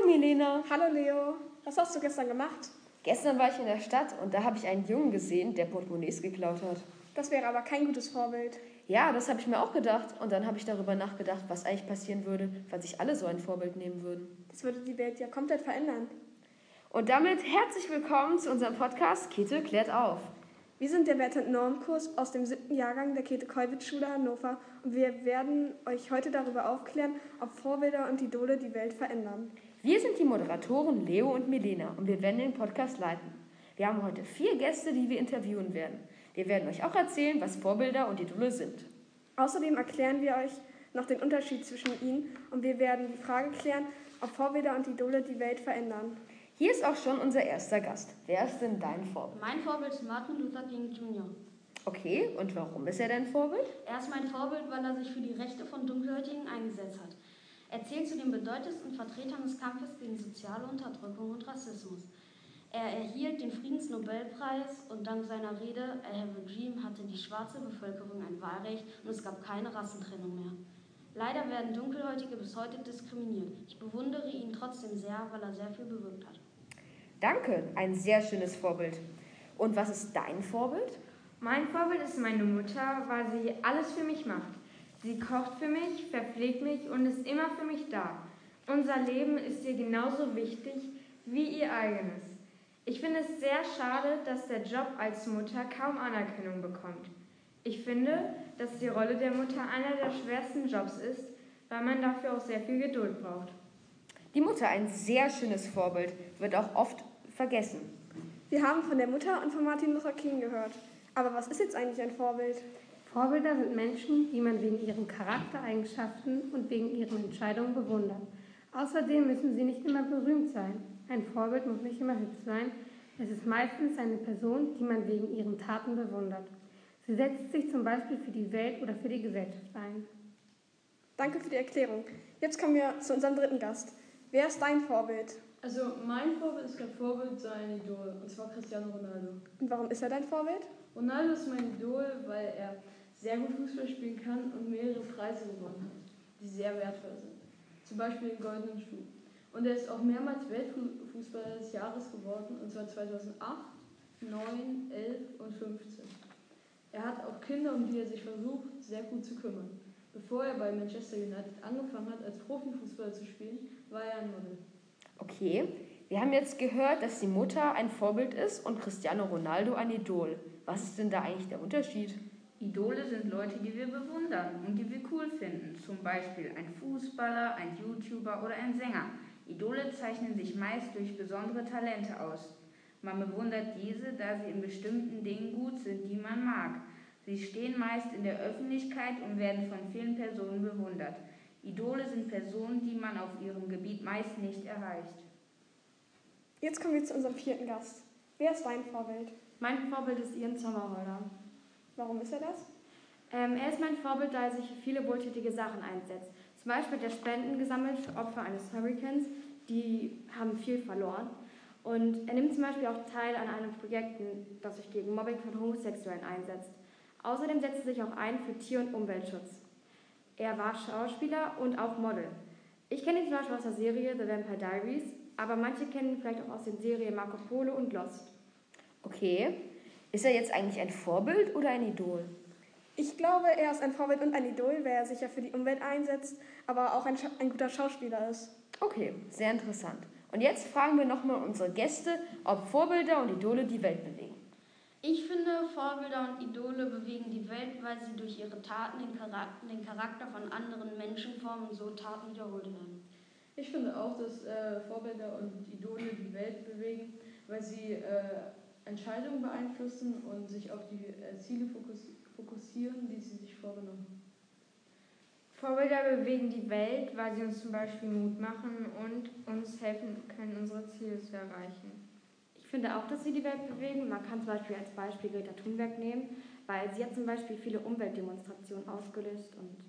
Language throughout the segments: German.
Milena. Hallo Leo. Was hast du gestern gemacht? Gestern war ich in der Stadt und da habe ich einen Jungen gesehen, der Portemonnaies geklaut hat. Das wäre aber kein gutes Vorbild. Ja, das habe ich mir auch gedacht. Und dann habe ich darüber nachgedacht, was eigentlich passieren würde, falls sich alle so ein Vorbild nehmen würden. Das würde die Welt ja komplett verändern. Und damit herzlich willkommen zu unserem Podcast Käthe klärt auf. Wir sind der Wert- und Normkurs aus dem 7. Jahrgang der Käthe-Kollwitz-Schule Hannover und wir werden euch heute darüber aufklären, ob Vorbilder und Idole die Welt verändern. Wir sind die Moderatoren Leo und Milena und wir werden den Podcast leiten. Wir haben heute 4 Gäste, die wir interviewen werden. Wir werden euch auch erzählen, was Vorbilder und Idole sind. Außerdem erklären wir euch noch den Unterschied zwischen ihnen und wir werden die Frage klären, ob Vorbilder und Idole die Welt verändern. Hier ist auch schon unser erster Gast. Wer ist denn dein Vorbild? Mein Vorbild ist Martin Luther King Jr. Okay, und warum ist er dein Vorbild? Er ist mein Vorbild, weil er sich für die Rechte von Dunkelhäutigen eingesetzt hat. Er zählt zu den bedeutendsten Vertretern des Kampfes gegen soziale Unterdrückung und Rassismus. Er erhielt den Friedensnobelpreis und dank seiner Rede I Have a Dream hatte die schwarze Bevölkerung ein Wahlrecht und es gab keine Rassentrennung mehr. Leider werden Dunkelhäutige bis heute diskriminiert. Ich bewundere ihn trotzdem sehr, weil er sehr viel bewirkt hat. Danke, ein sehr schönes Vorbild. Und was ist dein Vorbild? Mein Vorbild ist meine Mutter, weil sie alles für mich macht. Sie kocht für mich, verpflegt mich und ist immer für mich da. Unser Leben ist ihr genauso wichtig wie ihr eigenes. Ich finde es sehr schade, dass der Job als Mutter kaum Anerkennung bekommt. Ich finde, dass die Rolle der Mutter einer der schwersten Jobs ist, weil man dafür auch sehr viel Geduld braucht. Die Mutter, ein sehr schönes Vorbild, wird auch oft vergessen. Wir haben von der Mutter und von Martin Luther King gehört. Aber was ist jetzt eigentlich ein Vorbild? Vorbilder sind Menschen, die man wegen ihren Charaktereigenschaften und wegen ihren Entscheidungen bewundert. Außerdem müssen sie nicht immer berühmt sein. Ein Vorbild muss nicht immer hübsch sein. Es ist meistens eine Person, die man wegen ihren Taten bewundert. Sie setzt sich zum Beispiel für die Welt oder für die Gesellschaft ein. Danke für die Erklärung. Jetzt kommen wir zu unserem dritten Gast. Wer ist dein Vorbild? Also mein Vorbild ist kein Vorbild, sondern ein Idol, und zwar Cristiano Ronaldo. Und warum ist er dein Vorbild? Ronaldo ist mein Idol, weil er sehr gut Fußball spielen kann und mehrere Preise gewonnen hat, die sehr wertvoll sind. Zum Beispiel den Goldenen Schuh. Und er ist auch mehrmals Weltfußballer des Jahres geworden, und zwar 2008, 9, 11 und 15. Er hat auch Kinder, um die er sich versucht, sehr gut zu kümmern. Bevor er bei Manchester United angefangen hat, als Profifußballer zu spielen, war er ein Model. Okay, wir haben jetzt gehört, dass die Mutter ein Vorbild ist und Cristiano Ronaldo ein Idol. Was ist denn da eigentlich der Unterschied? Idole sind Leute, die wir bewundern und die wir cool finden. Zum Beispiel ein Fußballer, ein YouTuber oder ein Sänger. Idole zeichnen sich meist durch besondere Talente aus. Man bewundert diese, da sie in bestimmten Dingen gut sind, die man mag. Sie stehen meist in der Öffentlichkeit und werden von vielen Personen bewundert. Idole sind Personen, die man auf ihrem Gebiet meist nicht erreicht. Jetzt kommen wir zu unserem vierten Gast. Wer ist dein Vorbild? Mein Vorbild ist Ian Sommerholder. Warum ist er das? Er ist mein Vorbild, da er sich für viele wohltätige Sachen einsetzt. Zum Beispiel hat er Spenden gesammelt für Opfer eines Hurrikans, die haben viel verloren. Und er nimmt zum Beispiel auch teil an einem Projekt, das sich gegen Mobbing von Homosexuellen einsetzt. Außerdem setzt er sich auch ein für Tier- und Umweltschutz. Er war Schauspieler und auch Model. Ich kenne ihn zum Beispiel aus der Serie The Vampire Diaries, aber manche kennen ihn vielleicht auch aus den Serien Marco Polo und Lost. Okay, ist er jetzt eigentlich ein Vorbild oder ein Idol? Ich glaube, er ist ein Vorbild und ein Idol, weil er sich ja für die Umwelt einsetzt, aber auch ein guter Schauspieler ist. Okay, sehr interessant. Und jetzt fragen wir nochmal unsere Gäste, ob Vorbilder und Idole die Welt bewegen. Ich finde, Vorbilder und Idole bewegen die Welt, weil sie durch ihre Taten den Charakter von anderen Menschen formen und so Taten wiederholt werden. Ich finde auch, dass Vorbilder und Idole die Welt bewegen, weil sie Entscheidungen beeinflussen und sich auf die Ziele fokussieren, die sie sich vorgenommen haben. Vorbilder bewegen die Welt, weil sie uns zum Beispiel Mut machen und uns helfen können, unsere Ziele zu erreichen. Ich finde auch, dass sie die Welt bewegen. Man kann zum Beispiel als Beispiel Greta Thunberg nehmen, weil sie hat zum Beispiel viele Umweltdemonstrationen ausgelöst.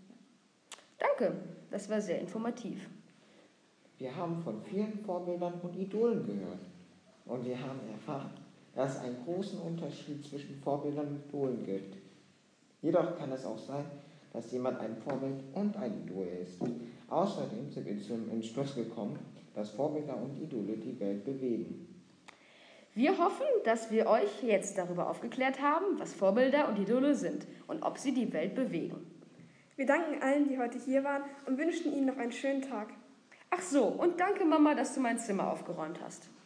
Danke, das war sehr informativ. Wir haben von vielen Vorbildern und Idolen gehört. Und wir haben erfahren, dass es einen großen Unterschied zwischen Vorbildern und Idolen gibt. Jedoch kann es auch sein, dass jemand ein Vorbild und ein Idol ist. Außerdem sind wir zum Entschluss gekommen, dass Vorbilder und Idole die Welt bewegen. Wir hoffen, dass wir euch jetzt darüber aufgeklärt haben, was Vorbilder und Idole sind und ob sie die Welt bewegen. Wir danken allen, die heute hier waren und wünschen Ihnen noch einen schönen Tag. Ach so, und danke Mama, dass du mein Zimmer aufgeräumt hast.